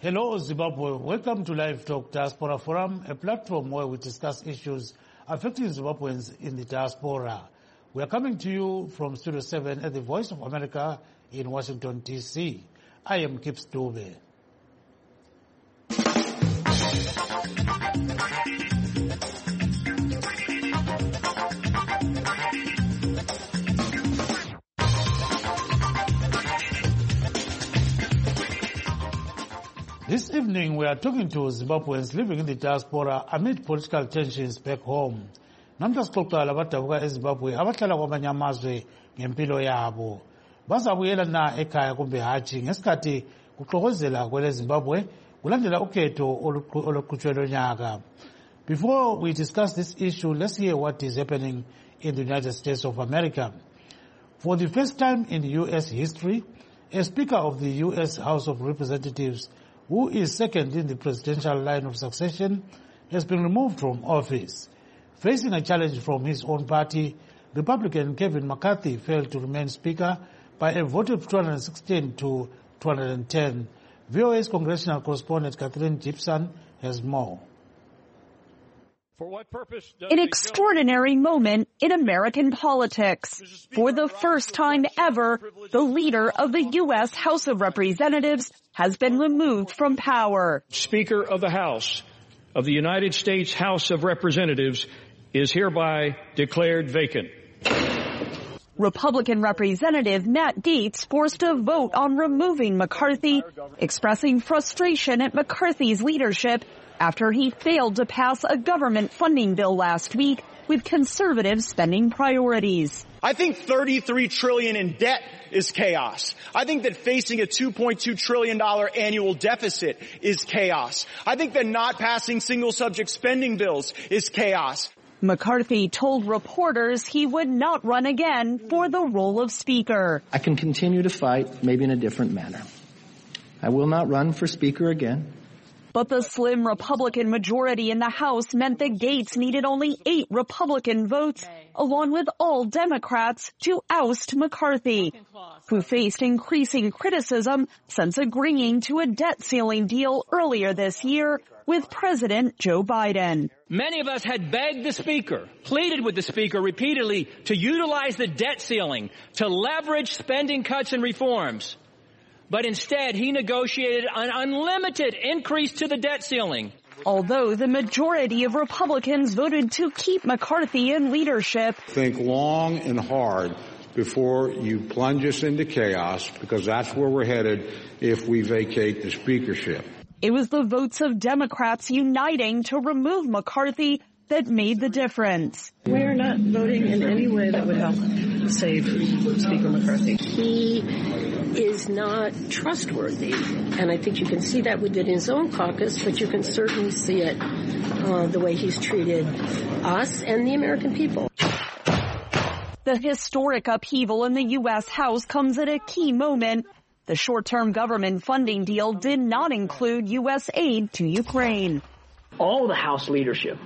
Hello, Zimbabwe. Welcome to Live Talk Diaspora Forum, a platform where we discuss issues affecting Zimbabweans in the diaspora. We are coming to you from Studio 7 at the Voice of America in Washington, D.C. I am Kips Dube. This evening, we are talking to Zimbabweans living in the diaspora amid political tensions back home. Namhla sixoxa labadabuka eZimbabwe abahlala kwamanye amazwe ngempilo yabo. Bazabuyela na ekhaya kumbe hatshi ngesikhathi kuxokozela kwele Zimbabwe kulandela ukhetho oluqhutshwe lonyaka. Before we discuss this issue, let's hear what is happening in the United States of America. For the first time in U.S. history, a Speaker of the U.S. House of Representatives who is second in the presidential line of succession, has been removed from office. Facing a challenge from his own party, Republican Kevin McCarthy failed to remain Speaker by a vote of 216 to 210. VOA's congressional correspondent Catherine Gibson has more. For what purpose does An extraordinary moment in American politics. For the first time ever, the leader of the U.S. House of Representatives has been removed from power. Speaker of the House of the United States House of Representatives is hereby declared vacant. Republican Representative Matt Gaetz forced a vote on removing McCarthy, expressing frustration at McCarthy's leadership after he failed to pass a government funding bill last week with conservative spending priorities. I think $33 trillion in debt is chaos. I think that facing a $2.2 trillion annual deficit is chaos. I think that not passing single subject spending bills is chaos. McCarthy told reporters he would not run again for the role of Speaker. I can continue to fight, maybe in a different manner. I will not run for Speaker again. But the slim Republican majority in the House meant that Gaetz needed only 8 Republican votes, along with all Democrats, to oust McCarthy, who faced increasing criticism since agreeing to a debt ceiling deal earlier this year with President Joe Biden. Many of us had begged the Speaker, pleaded with the Speaker repeatedly to utilize the debt ceiling to leverage spending cuts and reforms. But instead, he negotiated an unlimited increase to the debt ceiling. Although the majority of Republicans voted to keep McCarthy in leadership, think long and hard before you plunge us into chaos, because that's where we're headed if we vacate the speakership. It was the votes of Democrats uniting to remove McCarthy that made the difference. We're not voting in any way that would help save Speaker McCarthy. He is not trustworthy, and I think you can see that within his own caucus, but you can certainly see it the way he's treated us and the American people. The historic upheaval in the U.S. House comes at a key moment. The short-term government funding deal did not include U.S. aid to Ukraine. All the House leadership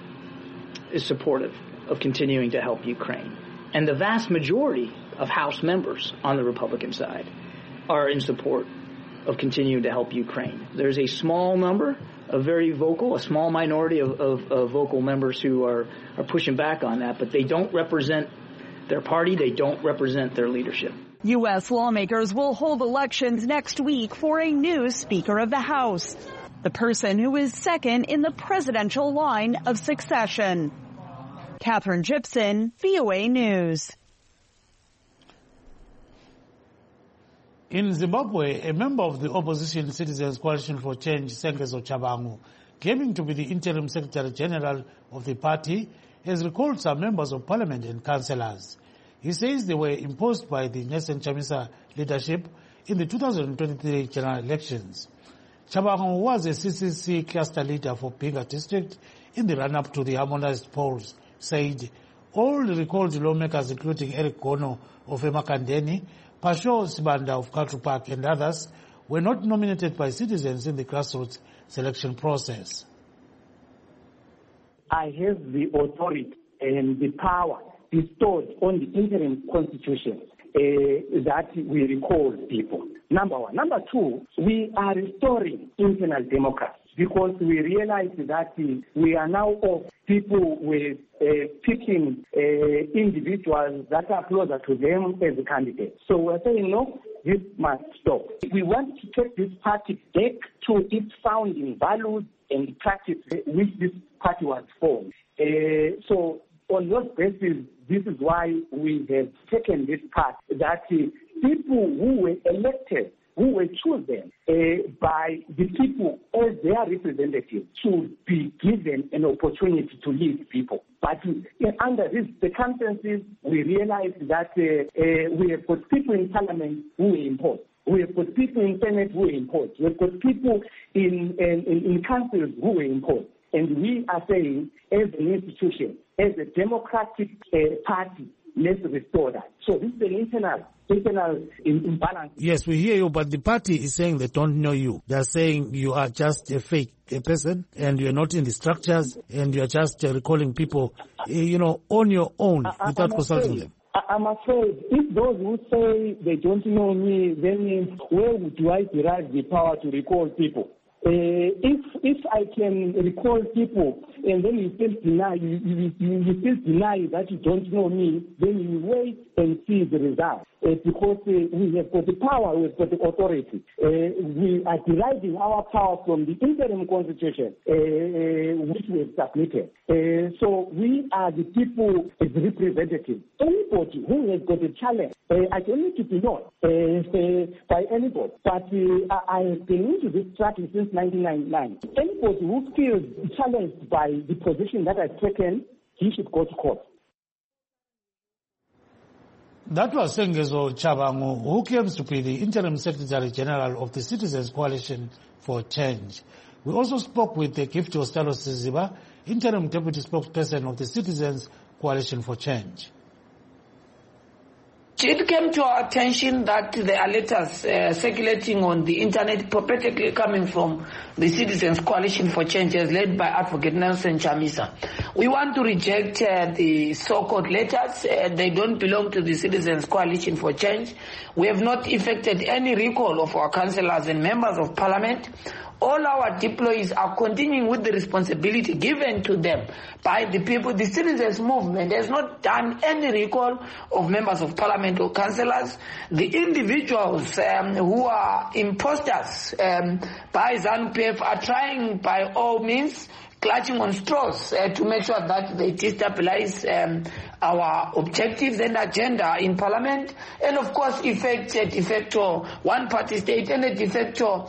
is supportive of continuing to help Ukraine. And the vast majority of House members on the Republican side are in support of continuing to help Ukraine. There's a small number of very vocal, a small minority of vocal members who are pushing back on that, but they don't represent their party, they don't represent their leadership. U.S. lawmakers will hold elections next week for a new Speaker of the House, the person who is second in the presidential line of succession. Catherine Gibson, VOA News. In Zimbabwe, a member of the opposition Citizens Coalition for Change, Sengezo Chabangu, claiming to be the interim Secretary General of the party, has recalled some members of parliament and councillors. He says they were imposed by the Nelson Chamisa leadership in the 2023 general elections. Chabangu was a CCC cluster leader for Pinga district in the run-up to the harmonized polls, said all the recalled lawmakers, including Eric Gono of Emakandeni, Pasho Sibanda of Cultural Park and others, were not nominated by citizens in the grassroots selection process. I have the authority and the power bestowed on the interim constitution that we recall people. Number one. Number two, we are restoring internal democracy because we realize that we are now off people with picking individuals that are closer to them as a candidate. So we're saying, no, this must stop. We want to take this party back to its founding values and practice which this party was formed. So on those basis, this is why we have taken this path that people who were elected, who were chosen by the people as their representatives should be given an opportunity to lead people. But under these circumstances, we realize that we have got people in parliament who were imposed. We have got people in Senate who were imposed. We have got people in councils who were imposed. And we are saying, as an institution, as a democratic party, let's restore that. So this is an internal imbalance. Yes, we hear you, but the party is saying they don't know you. They are saying you are just a fake person and you're not in the structures and you're just recalling people, on your own without consulting them. I'm afraid if those who say they don't know me, then where do I derive the power to recall people? If I can recall people and then you still deny that you don't know me, then you wait and see the result. Because we have got the power, we have got the authority. We are deriving our power from the interim constitution, which we have submitted. So we are the people as representatives. Anybody who has got a challenge, I don't need to be known by anybody, but I have been into this strategy since 1999. Anybody who feels challenged by the position that I've taken, he should go to court. That was Sengezo Chabangu, who claims to be the Interim Secretary General of the Citizens Coalition for Change. We also spoke with Gift Ostalos Ziba, Interim Deputy Spokesperson of the Citizens Coalition for Change. It came to our attention that there are letters circulating on the internet, purportedly coming from the Citizens Coalition for Change, as led by Advocate Nelson Chamisa. We want to reject the so-called letters. They don't belong to the Citizens Coalition for Change. We have not effected any recall of our councillors and members of parliament. All our deployees are continuing with the responsibility given to them by the people. The citizens movement has not done any recall of members of parliament or councillors. The individuals who are imposters by ZANU-PF are trying by all means, clutching on straws to make sure that they destabilize our objectives and agenda in parliament, and of course effect a de facto one-party state and a de facto,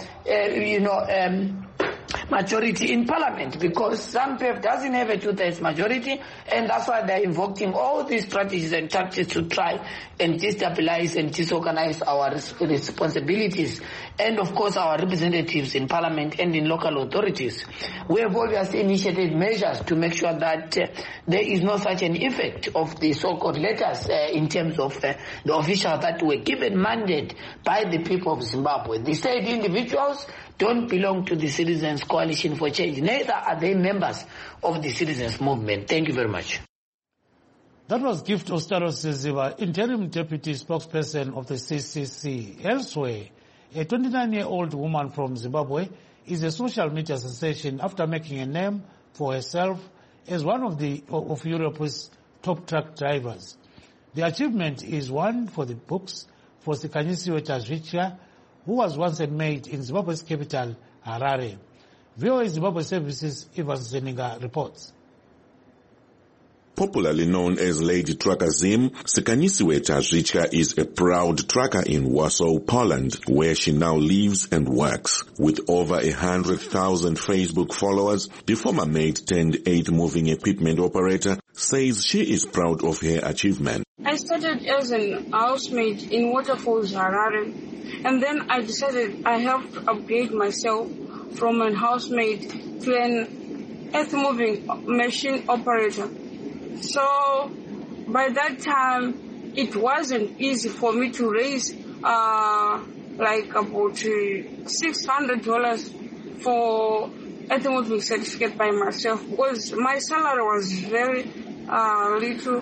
majority in parliament, because ZANU-PF doesn't have a two-thirds majority, and that's why they're invoking all these strategies and tactics to try and destabilize and disorganize our responsibilities, and of course our representatives in parliament and in local authorities. We have obviously initiated measures to make sure that there is no such an effect of the so-called letters in terms of the officials that were given mandate by the people of Zimbabwe. The said individuals don't belong to the Citizens Coalition for Change. Neither are they members of the citizens movement. Thank you very much. That was Gift Ostalos Ziba, Interim Deputy Spokesperson of the CCC. Elsewhere, a 29-year-old woman from Zimbabwe is a social media sensation after making a name for herself as one of Europe's top truck drivers. The achievement is one for the books for Sikanyisiwe Tazvichia, who was once a maid in Zimbabwe's capital, Harare. VOA Zimbabwe Services, Ivan Zeninga reports. Popularly known as Lady Trucker Zim, Sikanyisiwe Tazvichia is a proud trucker in Warsaw, Poland, where she now lives and works. With over 100,000 Facebook followers, the former maid turned 8 moving equipment operator says she is proud of her achievement. I started as a housemaid in Waterfalls, Harare, and then I decided I have to upgrade myself from a housemaid to an earth-moving machine operator. So by that time, it wasn't easy for me to raise like about $600 for earth-moving certificate by myself, because my salary was very little.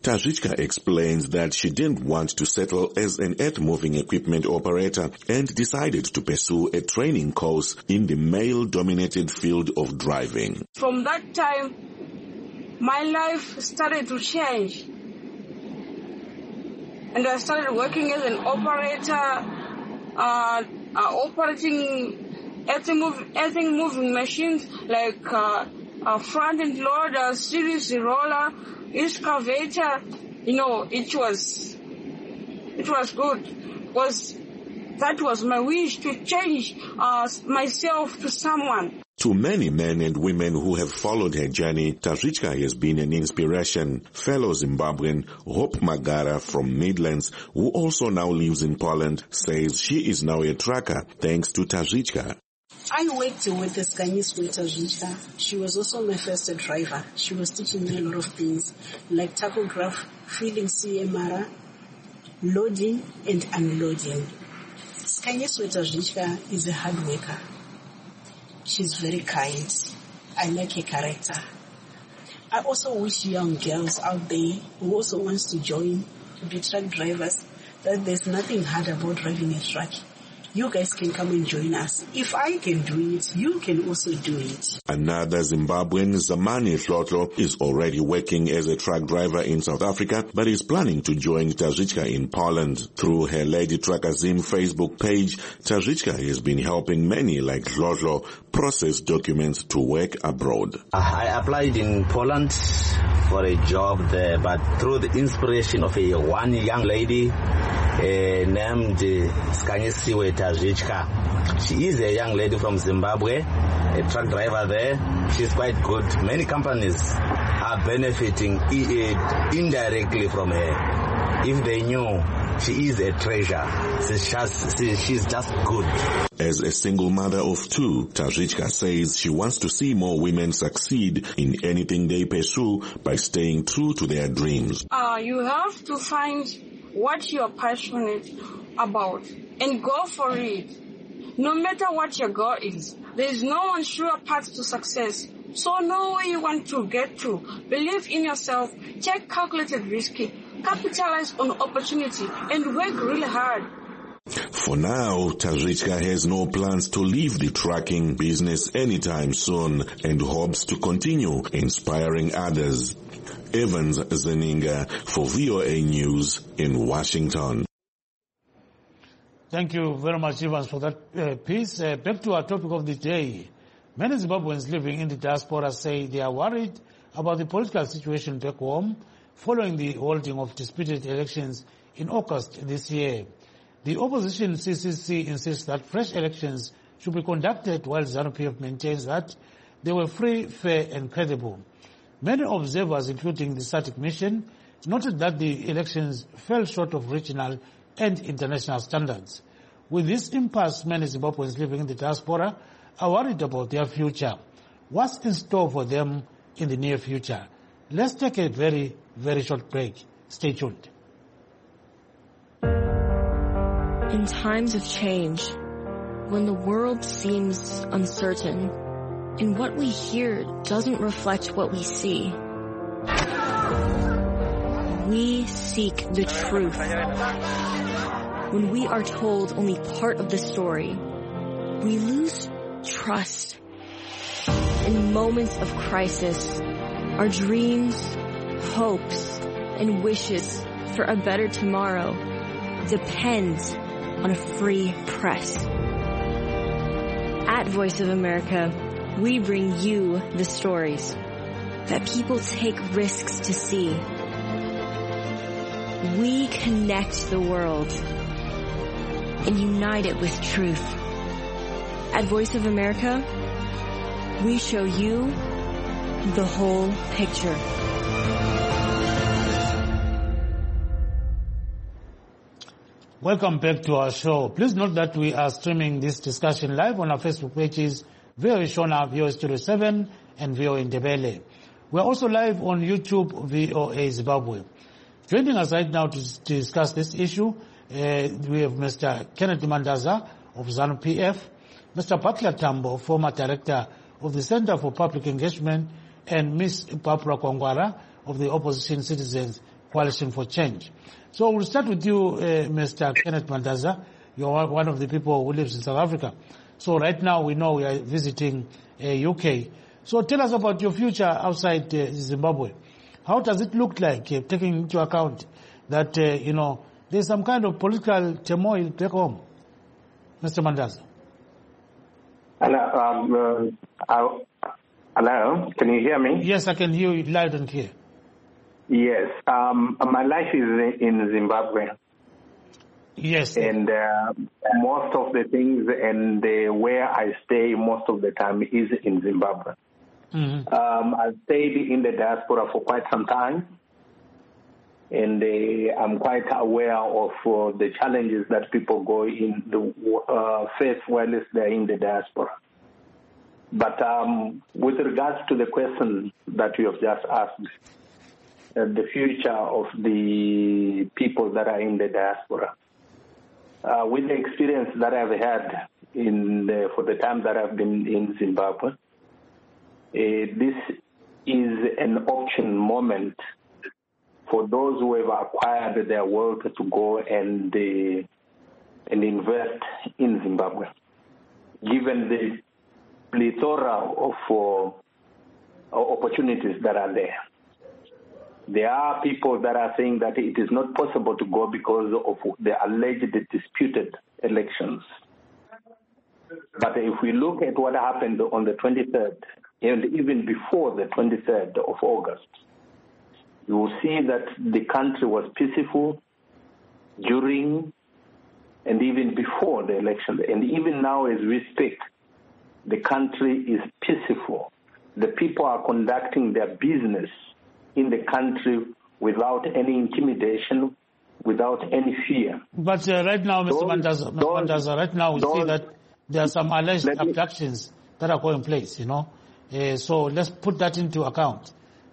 Tajichka explains that she didn't want to settle as an earth-moving equipment operator and decided to pursue a training course in the male-dominated field of driving. From that time, my life started to change. And I started working as an operator, operating earthing moving machines like front-end loader, series roller, excavator. You know, it was good. That was my wish to change myself to someone. To many men and women who have followed her journey, Tajichka has been an inspiration. Fellow Zimbabwean Hope Magara from Midlands, who also now lives in Poland, says she is now a trucker thanks to Tajichka. I worked with Skanyiswe Tajichka. She was also my first driver. She was teaching me a lot of things like tachograph, filling CMR, loading and unloading. Skanyiswe Tajichka is a hard worker. She's very kind. I like her character. I also wish young girls out there who also wants to join to be truck drivers that there's nothing hard about driving a truck. You guys can come and join us. If I can do it, you can also do it. Another Zimbabwean, Zamani Hlotlo, is already working as a truck driver in South Africa, but is planning to join Tajichka in Poland. Through her Lady Trucker Zim Facebook page, Tajichka has been helping many like Hlotlo process documents to work abroad. I applied in Poland for a job there, but through the inspiration of one young lady named Skanyiswe Tajichka. She is a young lady from Zimbabwe, a truck driver there. She's quite good. Many companies are benefiting indirectly from her. If they knew, she is a treasure. She's just good. As a single mother of two, Tajichka says she wants to see more women succeed in anything they pursue by staying true to their dreams. You have to find what you're passionate about and go for it. No matter what your goal is, there is no one sure path to success. So know where you want to get to. Believe in yourself. Take calculated risk. Capitalize on opportunity and work really hard. For now, Tajichka has no plans to leave the trucking business anytime soon and hopes to continue inspiring others. Evans Zeninga for VOA News in Washington. Thank you very much, Evans, for that piece. Back to our topic of the day. Many Zimbabweans living in the diaspora say they are worried about the political situation back home following the holding of disputed elections in August this year. The opposition CCC insists that fresh elections should be conducted, while ZANU-PF maintains that they were free, fair and credible. Many observers, including the SADC mission, noted that the elections fell short of regional and international standards. With this impasse, many Zimbabweans living in the diaspora are worried about their future. What's in store for them in the near future? Let's take a very, very short break. Stay tuned. In times of change, when the world seems uncertain, and what we hear doesn't reflect what we see, we seek the truth. When we are told only part of the story, we lose trust. In moments of crisis, our dreams, hopes, and wishes for a better tomorrow depend on a free press. At Voice of America, we bring you the stories that people take risks to see. We connect the world and unite it with truth. At Voice of America, we show you the whole picture. Welcome back to our show. Please note that we are streaming this discussion live on our Facebook pages, VOA Shona, VOA Studio 7, and VOA Ndebele. We are also live on YouTube, VOA Zimbabwe. Joining us right now to discuss this issue, we have Mr. Kennedy Mandaza of ZANU-PF, Mr. Butler Tambo, former director of the Center for Public Engagement, and Ms. Barbara Kwangwara of the Opposition Citizens Coalition for Change. So we'll start with you, Mr. Kenneth Mandaza. You're one of the people who lives in South Africa. So right now we know we are visiting UK. So tell us about your future outside Zimbabwe. How does it look like, taking into account that, there's some kind of political turmoil back home? Mr. Mandaza. Hello, can you hear me? Yes, I can hear you loud and clear. Yes, my life is in Zimbabwe. Yes. And most of the things and where I stay most of the time is in Zimbabwe. Mm-hmm. I've stayed in the diaspora for quite some time, and I'm quite aware of the challenges that people go in the face while they're in the diaspora. But with regards to the question that you have just asked, the future of the people that are in the diaspora, with the experience that I've had for the time that I've been in Zimbabwe, this is an option moment for those who have acquired their wealth to go and invest in Zimbabwe, given the plethora of opportunities that are there. There are people that are saying that it is not possible to go because of the alleged disputed elections. But if we look at what happened on the 23rd, and even before the 23rd of August, you will see that the country was peaceful during and even before the election. And even now as we speak, the country is peaceful. The people are conducting their business in the country without any intimidation, without any fear. But right now, Mr. Mandaza, right now we see that there are some alleged abductions that are going place, so let's put that into account,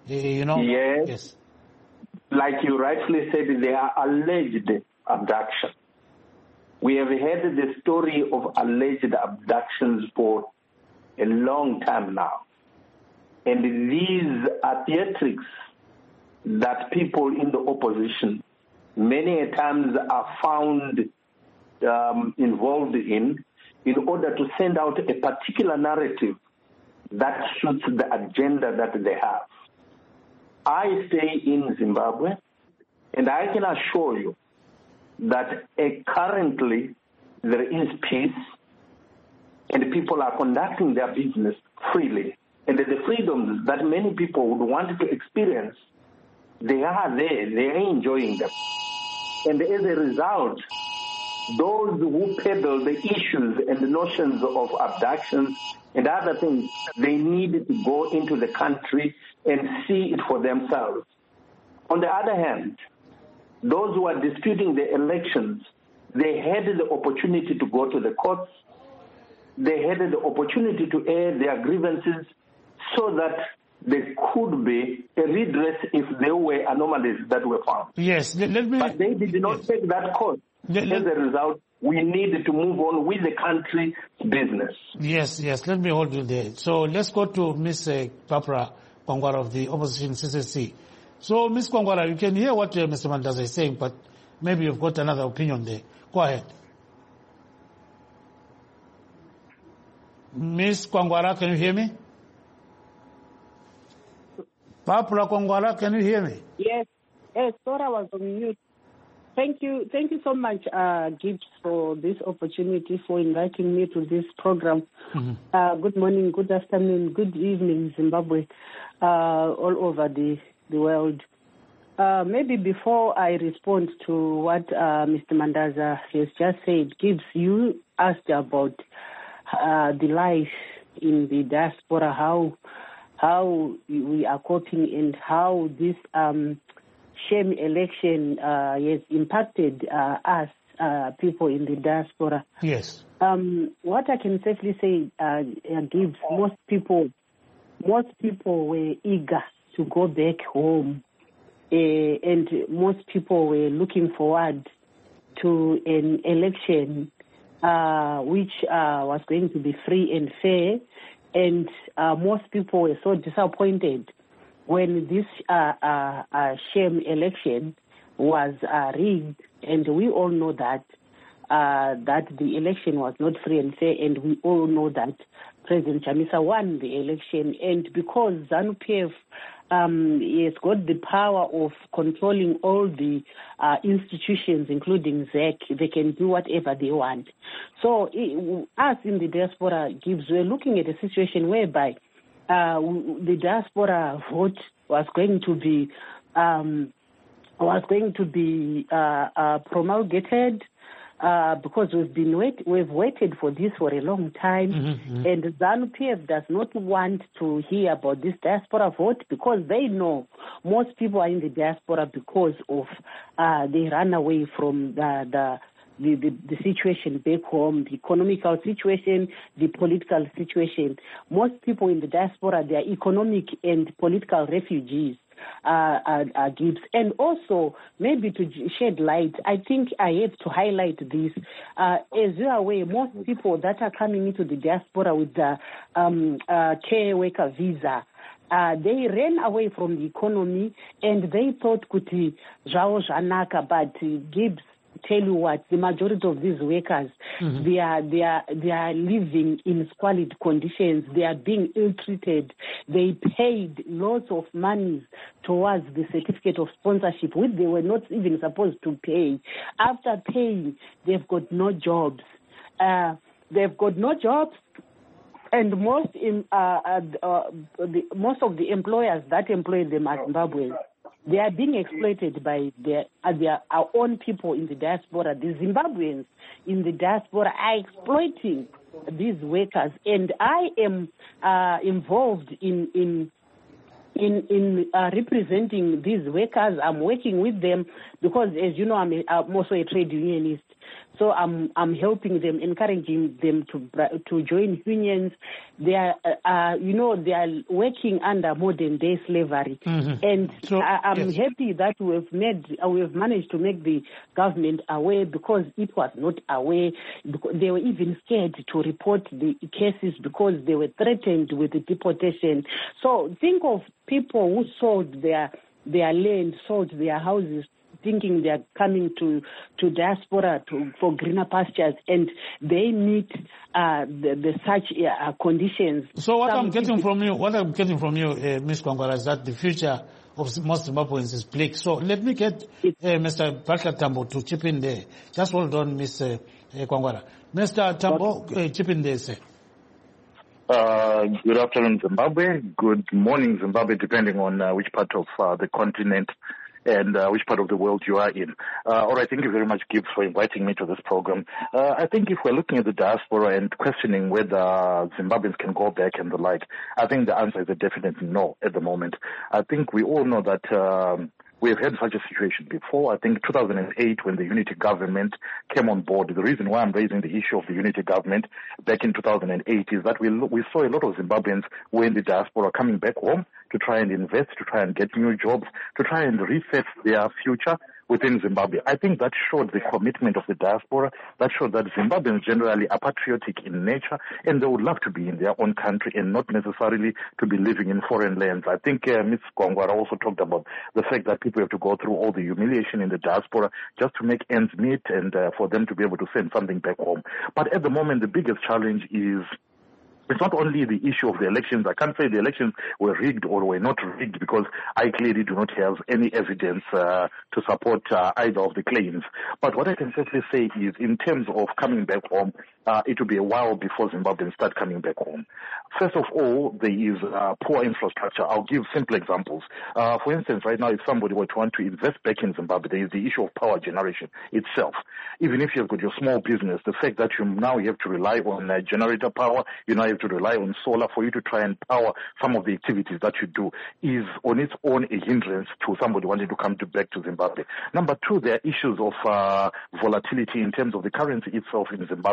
Yes. Like you rightfully said, they are alleged abduction. We have heard the story of alleged abductions for a long time now. And these are theatrics that people in the opposition many a times are found involved in order to send out a particular narrative that suits the agenda that they have. I stay in Zimbabwe, and I can assure you that currently there is peace, and people are conducting their business freely. And the freedoms that many people would want to experience, they are there, they are enjoying them. And as a result, those who peddle the issues and the notions of abductions and other things, they need to go into the country and see it for themselves. On the other hand, those who are disputing the elections, they had the opportunity to go to the courts. They had the opportunity to air their grievances so that there could be a redress if there were anomalies that were found. Yes, but they did not take that course. As a result, we need to move on with the country's business. Yes, let me hold you there. So let's go to Ms. Barbara Kwangwara of the opposition CCC. So, Ms. Kwangwara, you can hear what Mr. Mandaza is saying, but maybe you've got another opinion there. Go ahead. Ms. Kwangwara, can you hear me? Barbara Kwangwara, can you hear me? Yes, sorry, I was on mute. Thank you so much, Gibbs, for this opportunity, for inviting me to this program. Mm-hmm. Good morning, good afternoon, good evening, Zimbabwe, all over the world. Maybe before I respond to what Mr. Mandaza has just said, Gibbs, you asked about the life in the diaspora, how we are coping, and how this shame election has impacted us, people in the diaspora. Yes. What I can safely say, Gibbs, most people were eager to go back home, and most people were looking forward to an election which was going to be free and fair, and most people were so disappointed when this sham election was rigged, and we all know that the election was not free and fair, and we all know that President Chamisa won the election, and because ZANU-PF has got the power of controlling all the institutions, including ZEC, they can do whatever they want. So us in the diaspora we're looking at a situation whereby the diaspora vote was going to be promulgated. Because we've waited for this for a long time, and ZANU-PF does not want to hear about this diaspora vote because they know most people are in the diaspora because of they run away from the situation back home, the economical situation, the political situation. Most people in the diaspora, they are economic and political refugees. Gibbs. And also, maybe to shed light, I think I have to highlight this. As you are aware, most people that are coming into the diaspora with the care worker visa, they ran away from the economy and they thought kuti zvawo zvanaka, but Gibbs, tell you what, the majority of these workers, they are living in squalid conditions. They are being ill-treated. They paid lots of money towards the certificate of sponsorship, which they were not even supposed to pay. After paying, they've got no jobs. And most of the employers that employ them are Zimbabweans. They are being exploited by our own people in the diaspora. The Zimbabweans in the diaspora are exploiting these workers, and I am involved in representing these workers. I'm working with them because, as you know, I'm also a trade unionist. So I'm helping them, encouraging them to join unions. They are, they are working under modern day slavery, and so, I'm happy that we've managed to make the government aware because it was not aware. They were even scared to report the cases because they were threatened with deportation. So think of people who sold their land, sold their houses, thinking they are coming to diaspora for greener pastures, and they meet such conditions. So what I'm getting from you, Ms. Kwangwala, is that the future of most Zimbabweans is bleak. So let me get Mr. Butler Tambo to chip in there. Just hold on, Ms. Kwangwala. Mr. Tambo, chip in there, sir. Good afternoon, Zimbabwe. Good morning, Zimbabwe, depending on which part of the continent and which part of the world you are in. All right, thank you very much, Gibbs, for inviting me to this program. I think if we're looking at the diaspora and questioning whether Zimbabweans can go back and the like, I think the answer is a definite no at the moment. I think we all know that we have had such a situation before. I think 2008, when the unity government came on board, the reason why I'm raising the issue of the unity government back in 2008 is that we saw a lot of Zimbabweans who were in the diaspora coming back home to try and invest, to try and get new jobs, to try and reset their future within Zimbabwe. I think that showed the commitment of the diaspora. That showed that Zimbabweans generally are patriotic in nature and they would love to be in their own country and not necessarily to be living in foreign lands. I think Ms. Kwangwala also talked about the fact that people have to go through all the humiliation in the diaspora just to make ends meet and for them to be able to send something back home. But at the moment, the biggest challenge is it's not only the issue of the elections. I can't say the elections were rigged or were not rigged because I clearly do not have any evidence to support either of the claims. But what I can safely say is in terms of coming back home, it will be a while before Zimbabweans start coming back home. First of all, there is poor infrastructure. I'll give simple examples. For instance, right now, if somebody were to want to invest back in Zimbabwe, there is the issue of power generation itself. Even if you've got your small business, the fact that you have to rely on generator power, you now have to rely on solar for you to try and power some of the activities that you do is on its own a hindrance to somebody wanting to come back to Zimbabwe. Number two, there are issues of volatility in terms of the currency itself in Zimbabwe.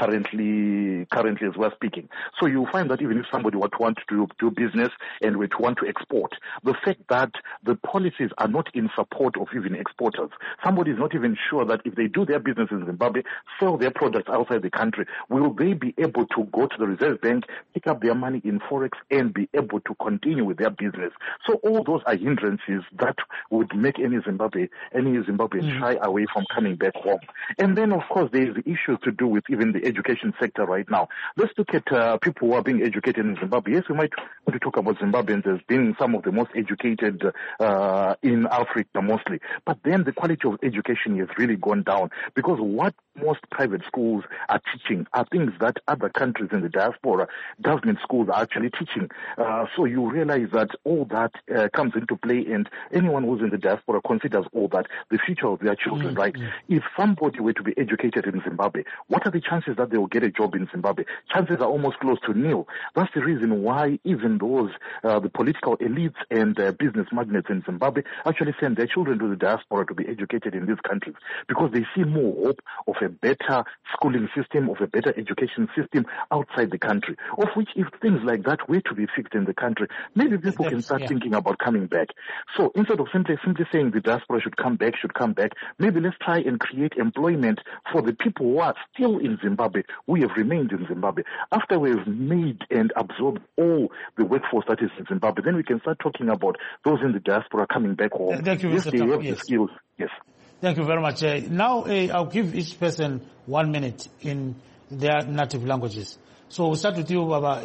currently as we're speaking. So you find that even if somebody were to want to do business and were to want to export, the fact that the policies are not in support of even exporters, somebody is not even sure that if they do their business in Zimbabwe, sell their products outside the country, will they be able to go to the Reserve Bank, pick up their money in Forex and be able to continue with their business? So all those are hindrances that would make any Zimbabwean shy away from coming back home. And then, of course, there is issues to do with even the education sector right now. Let's look at people who are being educated in Zimbabwe. Yes, we might want to talk about Zimbabweans as being some of the most educated in Africa mostly. But then the quality of education has really gone down, because what most private schools are teaching are things that other countries in the diaspora, government schools are actually teaching. So you realize that all that comes into play, and anyone who's in the diaspora considers all that the future of their children, right? If somebody were to be educated in Zimbabwe, what are the chances that they will get a job in Zimbabwe? Chances are almost close to nil. That's the reason why even those, the political elites and business magnates in Zimbabwe actually send their children to the diaspora to be educated in these countries, because they see more hope of a better schooling system, of a better education system outside the country, of which if things like that were to be fixed in the country, maybe people can start thinking about coming back. So instead of simply saying the diaspora should come back, maybe let's try and create employment for the people who are still in Zimbabwe, who have remained in Zimbabwe. After we've made and absorbed all the workforce that is in Zimbabwe, then we can start talking about those in the diaspora coming back home. Thank you, yes, Mr. they have yes. the skills. Yes. Thank you very much. Now I'll give each person 1 minute in their native languages. So we'll start with you, Baba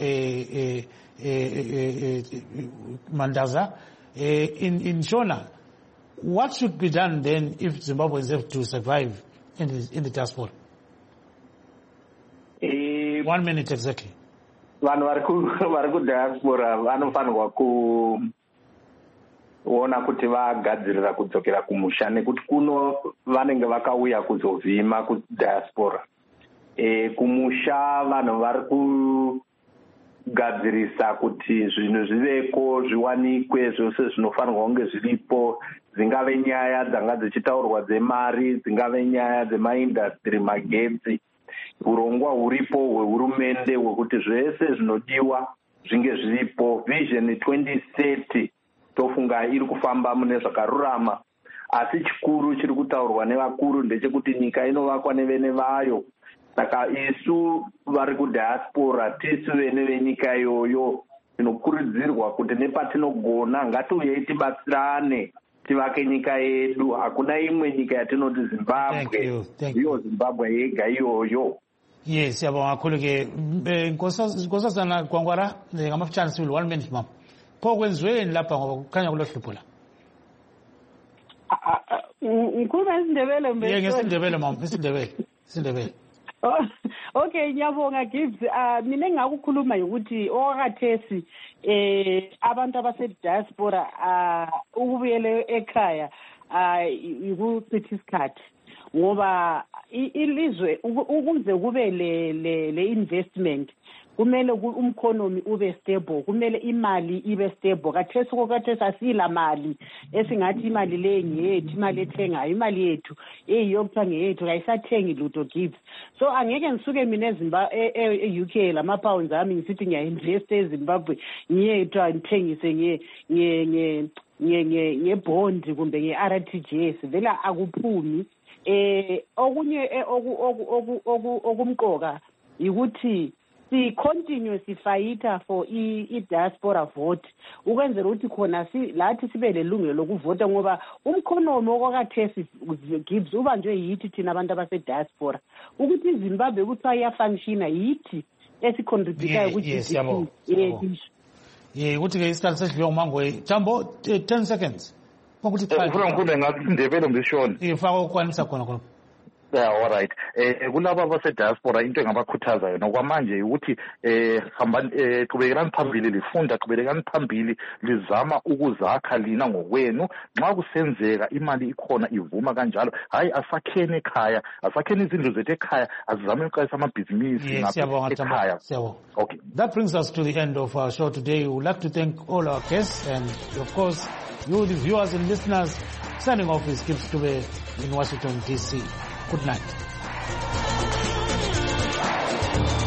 Mandaza. In Shona, what should be done then if Zimbabweans have to survive in the diaspora? 1 minute exactly. Vanhu vari kudiaspora vanofanirwa kuona kuti vagadzirira kudzokera kumusha, nekuti kuno vanenge vakauya kuzovhima kudiaspora. Kumusha vanhu vari kugadzirisa kuti zvinhu zviveko, zviwanikwe, zvose zvinofanirwa kunge zviripo, dzingave nyaya dzanga dzichitaurwa dzemari, dzingave nyaya dzemaindastry, magetsi, urongwa huripo hwehurumende hwekuti zvese zvinodiwa zvinge zviripo. Vision 2030 tofunga iri kufamba mune zvakarurama, asi chikuru chiri kutaurwa nevakuru ndechekuti nyika inovakwa nevene vayo. Saka isu vari kudiaspora, tisu vene venyika iyoyo, tinokurudzirwa kuti nepatinogona ngatiuyei tibatsirane tivake nyika yedu. Hakuna imwe nyika yatinoti Zimbabwe, iyo Zimbabwe yega iyoyo. Yes, yabonga kakhulu ke Nkosazana Gwangwara ngamafutshane sibili 1 minute mama. Pho kwenziweni lapha ngoba kukhanya kulohlupho la? Ngikhuluma isiNdebele mbe. Yeke isiNdebele mama, isiNdebele. Okay, ngiyabonga Gibbs. Mina engakukhuluma ukuthi okwathesi abantu abase-diaspora ukubuyela ekhaya ukuchitha isikhathi, ngoba ilizwe ukuze kube le investment kumele umkhonomi ube stable, kumele imali ibe stable. Khathesi asila mali esingathi imali le ngeyethu, imali ethengayo, imali yethu eyokuthiwa ngeyethu kayisathengi lutho Gibbs. So angeke ngisuke mina e-UK lama-pounds ami ngisithi ngiya-invest eZimbabwe ngiyethwa ngithengise ngebond kumbe nge-RTGS, vela akuphumi. Okunye okumqoka yikuthi si-continue sifayitha for i-diaspora vote ukwenzela ukuthi khona lathi sibe lelungelo lokuvota, ngoba umkhonomi okwakathesi Gibbs ubanjwe yithi thina abantu abase-diaspora, ukuthi iZimbabwe kuthiwa iyafunctiona yithi esicontributayo ku-GDP. Ukuthi-ke isikhathi sesidliwe nguMangoyi. Jambo, 10 seconds. Ufuna ngikhulume ngathi isiNdebele mbishona. Faka ukwanisa khona. Yeah, all right. Kulabo abase-diaspora into engabakhuthaza yona kwamanje ukuthi qhubekelani phambili lifunda, qhubelekani phambili lizama ukuzakha lina ngokwenu. Nxa kusenzeka imali ikhona ivuma kanjalo, hayi asakheni ekhaya, asakheni izindlu zethu ekhaya, azizame ukuqalisa amabhizinisi ekhaya. Okay. That brings us to the end of our show today. We would like to thank all our guests and of course you the viewers and listeners. Signing off is Gibbs Dube in Washington DC. Good night. Africa.